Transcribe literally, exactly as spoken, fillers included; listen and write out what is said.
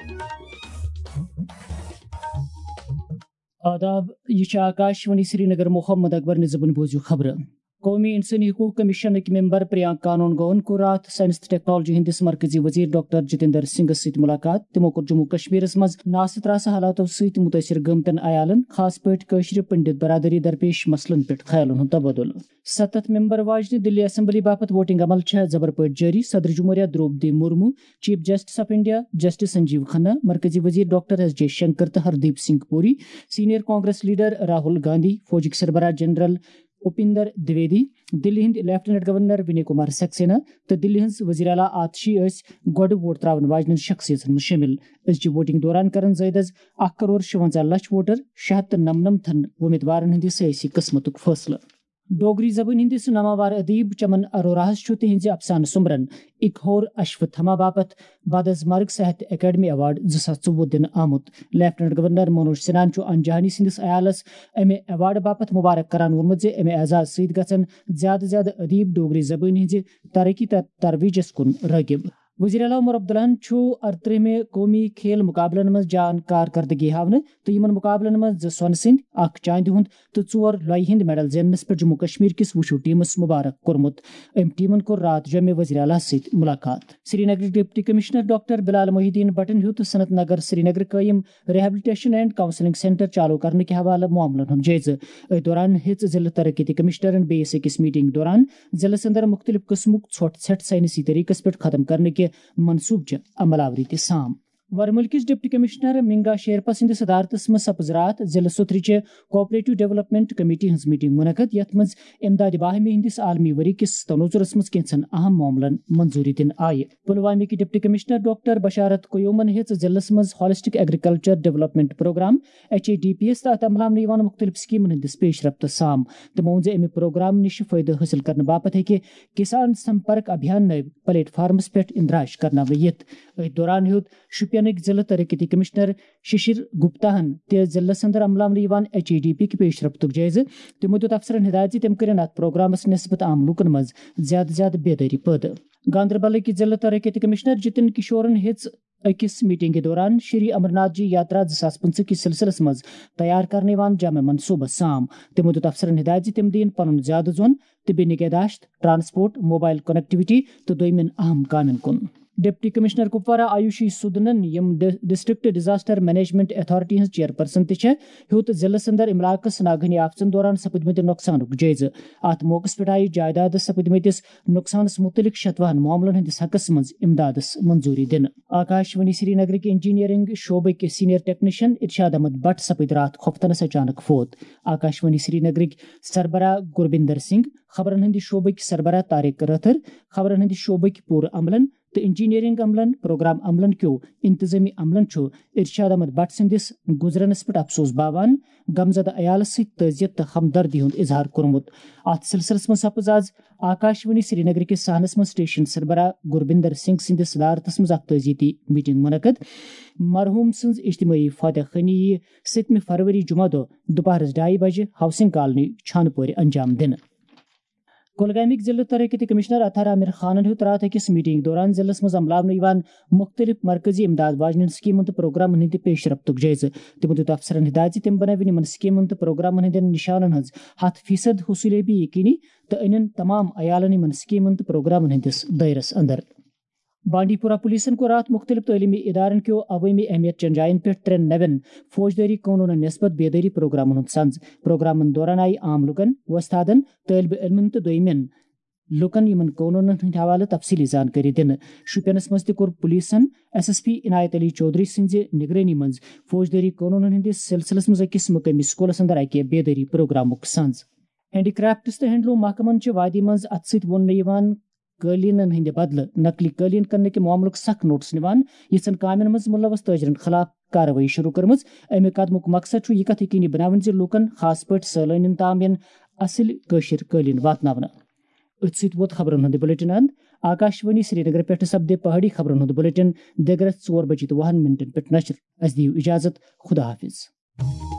آداب، یہ آکاشوانی سری نگر محمد اکبر نظبن بوزیو خبر. قومی انسانی حقوق کمیشن ممبر پریانک کانون گون کو رات سائنس تہٕ ٹیکنالوجی ہندس مرکزی وزیر ڈاکٹر جتیندر سنگھس ست ملاقات. تمو کور جموں کشمیر مز ناسہ تراسہ حالاتو ست متاثر گمتن عیالن خاص پٲٹھۍ کٲشر پنڈت برادری درپیش مسلن پہ خیالن ہند تبادل. ستھ ممبر واجنہ دلی اسمبلی باپت ووٹنگ عمل چھ زبر پٲٹھۍ جاری. صدر جمہوریہ Droupadi Murmu, chief justice of India justice Sanjiv Khanna, مرکزی وزیر ڈاکٹر ایس جے شنکر تو ہردیپ سنگھ پوری، سینئر کانگریس لیڈر راہل گاندھی، فوجک سربراہ جنرل اپیندر دویدی، دلی ہند لیفٹیننٹ گورنر ونے کمار سکسینہ تو دلی ہز وزیر اعلیٰ آتشی یس گۄڈٕ ووٹ تراون واجنن شخصیتن منٛز شٲمِل. أزچہِ ووٹنگ دوران کرن زٲیِد از اکھ کروڑ شُونٛزاہ لچھ ووٹر شےٚ ہتھ تہٕ نمنمتھن وۄمیدوارن ہٕنٛدِ سیٲسی قسمتُک فٲصلہٕ. ڈوگری زبان ہندس ناماوار ادیب چمن اروراہس چھُ تہنٛزِ افسانہٕ سُمرن اک ہور اشوتھما باپت بعد از مرگ صحت اکیڈمی ایوارڈ زٕ ساس ژوٚوُہ دِنہٕ آمُت. لیفٹیننٹ گورنر منوج سنہاہن چھُ انجہانی سندس عیالس امہِ ایوارڈ باپت مبارک کران ووٚنمُت زِ امہِ اعزاز سۭتۍ گژھن زیادٕ زیادٕ ادیب ڈوگری زبٲنۍ ہٕنٛزِ ترقی تہٕ ترویجس کُن رٲغب. وزیر اعلیٰ عمر عبداللہن چھُ ارترہمہِ قومی کھیل مقابلن منٛز جان کارکردگی ہاونہٕ تہٕ یِمن مقابلن منٛز زٕ سۄنہٕ سٕنٛدۍ، اکھ چاندِ ہُنٛد تہٕ ژور لۄیہِ ہٕنٛدۍ میڈل زیننس پٮ۪ٹھ جموں کشمیر کِس وُشوٗ ٹیمس مبارک کوٚرمُت. أمۍ ٹیمن کوٚر راتھ جوٚمہِ وزیر اعلیٰ سۭتۍ ملاقات. سری نگرٕکۍ deputy commissioner doctor Bilal Mohiuddin بٹن ہیوٚت سنت نگر سری نگر قٲیِم ریہیبلٹیشن اینڈ کاؤنسلنگ سینٹر چالوٗ کرنہٕ کہِ حوالہٕ معاملن ہُنٛد جٲیزٕ. أتھۍ دوران ہیٚژ ضلعہٕ ترقیتی کمشنرن بیٚیِس أکِس میٹنگ دوران ضلعس انٛدر مُختٔلِف قٕسمُک ژھۄٹھ ژھٮ۪ٹھ ساینسی طریقس پٮ۪ٹھ ختم کرنہٕ کہِ منصوٗبہٕ چہِ عمل آوری تہِ سام. ورمُل کِس ڈپٹی کمشنر منگا شیرپا سٕنٛدِس صدارتس منٛز سپٕز راتھ ضلعہٕ سُترٕچہِ کوآپریٹو ڈیولپمنٹ کمیٹی ہٕنٛز میٹنگ مُنعقد، یتھ منٛز امدادِ باہمی ہٕنٛدِس عالمی ؤری کِس تنوزرس منٛز کینٛژن اہم معاملن منظوٗری دِنہٕ آیہِ. پُلوامِکۍ ڈپٹی کمشنر ڈاکٹر بشارت قیومن ہیٚژ ضلعس منٛز holistic agriculture development programme H A D P S تحت عملاونہٕ یِوان مُختٔلِف سکیٖمن ہٕنٛدِس پیش رفتس سام. تِمو ووٚن زِ امہِ پروگرام نِش فٲیدٕ حٲصِل کرنہٕ باپتھ ہیٚکہِ کسان سمپرک ابھیان نٔوۍ پلیٹ فارمس پٮ۪ٹھ اندراج کرناونہٕ یِتھ. أتھۍ دوران ہیوٚت شُپینٕکۍ ضلعہٕ ترقیتی کمشنر ششر گپتاہن تہِ ضلعس انٛدر عملاونہٕ یِوان ایچ اے ڈی پی کہِ پیش رفتُک جٲیزٕ. تِمو دِیُت افسرن ہدایت زِ تِم کٔرِن اتھ پروگرامس نسبت عام لوٗکن منٛز زیادٕ زیادٕ بیدٲری پٲدٕ. گاندربلٕکۍ ضلعہٕ ترقیتی کمشنر جتن کشورن ہیٚژ أکِس میٹنگہِ دوران شری امرناتھ جی یاترا زٕ ساس پٕنٛژٕہ کِس سلسلس منٛز تیار کرنہٕ یِوان جامع منصوٗبس سام. تِمو دِیُت افسرن ہدایت زِ تِم دِیِن پنُن زیادٕ زوٚن طبی نگہداشت، ٹرانسپورٹ، موبائل کنیکٹیوٹی تہٕ دوٚیمٮ۪ن اہم کامٮ۪ن کُن. ڈپٹی کمشنر کپوارہ آیوشی سودنن، یم ڈسٹرکٹ ڈیزاسٹر مینجمنٹ اتھارٹی ہٕنٛز چیئرپرسن تہِ چھےٚ، ہیوٚت ضلعس انٛدر املاکس ناگہٲنی آفتن دوران سپٕدمٕتہِ نۄقصانُک جٲیزٕ. اتھ موقعس پٮ۪ٹھ آیہِ جائیدادس سپٕدمٕتِس نۄقصانس مُتعلق شتوُہن معاملن ہٕنٛدِس حقس منٛز امدادس منظوٗری دِنہٕ. آکاشوانی سری نگرٕکۍ انجینئرنگ شعبٕکۍ سینئر ٹیکنیشین ارشاد احمد بٹ سپٕدۍ راتھ کھۄفتنس اچانک فوت. آکاشوانی سری نگرٕکۍ سربراہ گربندر سنگھ، خبرن ہٕنٛدِ شعبٕکۍ سربراہ طارق رٲتھر، خبرن ہٕنٛدِ شعبٕکۍ پوٗرٕ عملن تہٕ انجینئرنگ عملن، پروگرام عملن کیو انتظامی عملن چھُ ارشاد احمد بٹ سٕنٛدِس گُزرنس پٮ۪ٹھ افسوس باوان غمزدہ عیالس سۭتۍ تعزیت تہٕ ہمدردی ہُنٛد اظہار کوٚرمُت. اتھ سلسلس منٛز سپٕز آز آکاشوانی سری نگر کِس صحنس منٛز سٹیشن سربراہ گربندر سنگھ سٕنٛدِس صدارتس منٛز اکھ تعزیتی میٹنگ مُنعقد. مرحوٗم سٕنٛز اجتماعی فاتح خانی یِیہِ سٔتمہِ فروری جمعہ دۄہ دُپہرس ڈایہِ بجہِ ہاؤسنگ کالونی چھانہٕ پورِ انجام دِنہٕ. کۄلگامِکۍ ضلعہٕ ترقیتی کمشنر اطہر عامر خانن ہیوٚت راتھ أکِس میٹنگ دوران ضلعس منٛز عملاونہٕ یِوان مُختٔلِف مرکزی امداد واجنٮ۪ن سکیٖمن تہٕ پروگرامن ہٕنٛدِ پیش رفتُک جٲیزٕ. تِمو دِیُت افسرن ہدایت زِ تِم بنٲوِن یِمن سکیٖمن تہٕ پروگرامن ہٕنٛدٮ۪ن نِشانن ہٕنٛز ہتھ فیصد حصوٗلیٲبی یقینی تہٕ أنِن تمام عیالن یِمن سکیٖمن تہٕ پروگرامن ہٕنٛدِس دٲیرس اندر. بانڈی پورہ پولیسن کوٚر راتھ مُختٔلِف تعلیمی ادارن کیو عوٲمی اہمیت چٮ۪ن جاین پٮ۪ٹھ ترٛٮ۪ن نوٮ۪ن فوجدٲری قونوٗنن نسبت بیدٲری پروگرامن ہُنٛد سنٛز. پروگرامن دوران آیہِ عام لُکن، وۄستادن، طٲلبہِ علمن تہٕ دوٚیمٮ۪ن لُکن یِمن قونوٗنن ہٕنٛدِ حوالہٕ تفصیلی زانکٲری دِنہٕ. شُپینس منٛز تہِ کوٚر پُلیٖسن ایس ایس پی عنایت علی چودھری سٕنٛزِ نگرٲنی منٛز فوجدٲری قونوٗنن ہٕنٛدِس سلسلس منٛز أکِس مقٲمی سکوٗلس انٛدر اکہِ بیدٲری پروگرامُک سنٛز. ہینڈی کرافٹس تہٕ ہینڈلوٗم محکمن چھِ وادی منٛز اتھٕ سۭتۍ ووننہٕ یِوان قٲلیٖنن ہٕنٛدِ بدلہٕ نقلی قٲلیٖن کٕننٕکہِ معاملُک سخ نوٹس نِوان یِژھن کامٮ۪ن منٛز مُلوث تٲجرن خٕلاف کاروٲیی شروٗع کٔرمٕژ. اَمہِ قدمُک مقصد چھُ یہِ کتھ یقینی بناوٕنۍ زِ لوٗکن خاص پٲٹھۍ سٲلٲنین تام یِن اصٕل کٲشِر قٲلیٖن واتناونہٕ. أتھۍ سۭتۍ ووت خبرن ہُنٛد بُلیٹن انٛد. آکاشوانی سری نگر پٮ۪ٹھٕ سپدِ پہاڑی خبرن ہُنٛد بُلیٹن دگرس ژور بجے تہٕ وُہن منٹن پٮ۪ٹھ نشر. اَسہِ دِیِو اِجازت. خدا حافظ.